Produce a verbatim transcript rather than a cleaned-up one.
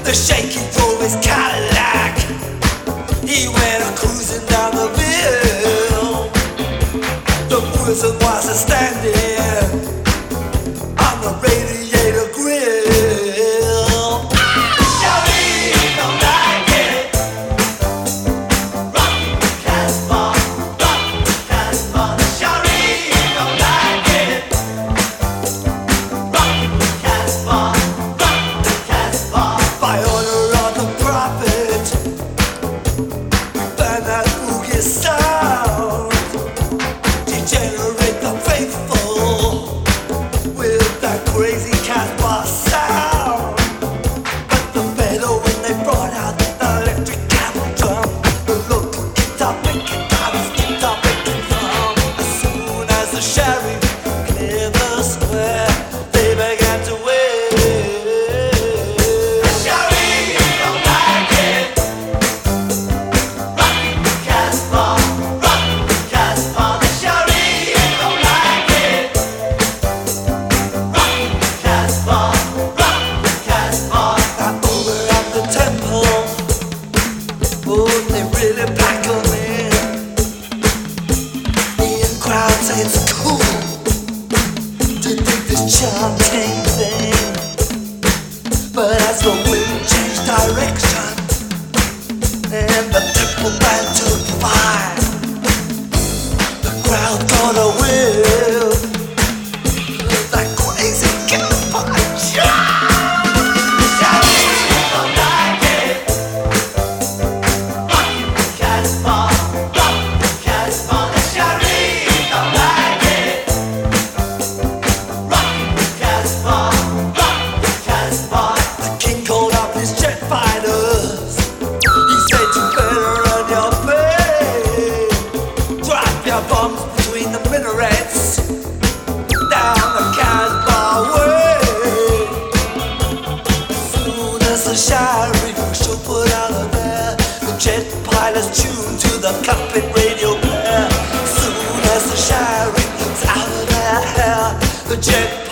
The shaky drove his Cadillac. He went a cruising down the bill. The prison was a standing on the radiator grill. Shawty don't like it. Rock Casbah, rock Casbah. Shawty don't like it. Rock Casbah, rock Casbah. By order of the prophet, we burn that boogie sound. Degenerate the faithful with that crazy Casbah sound. But the better when they brought out the electric camel drum. The local guitar picking out his guitar picking drum. As soon as the sheriff cleared the square, they began to wave. The sheriff don't like it. Rock Casbah, rock Casbah. The sheriff don't like it. Rock Casbah, rock Casbah. Now over at the temple, oh, they really pack 'em in. The in crowd say it's cool to dig this chanting thing. But as the wind changed direction and the temple band took fire, the crowd got a whiff of that crazy Casbah. Shawty don't like it. Rock Casbah, rock Casbah. The shawty don't like it. Rock Casbah, rock Casbah. The king called up his jet fighters. He said you better run your pay. Drop your bombs between the minarets down the Casbah way. As soon as the sheriff should put out of there, the jet pilots tuned to the cockpit radio player. As soon as the sheriff was out of their hair, the jet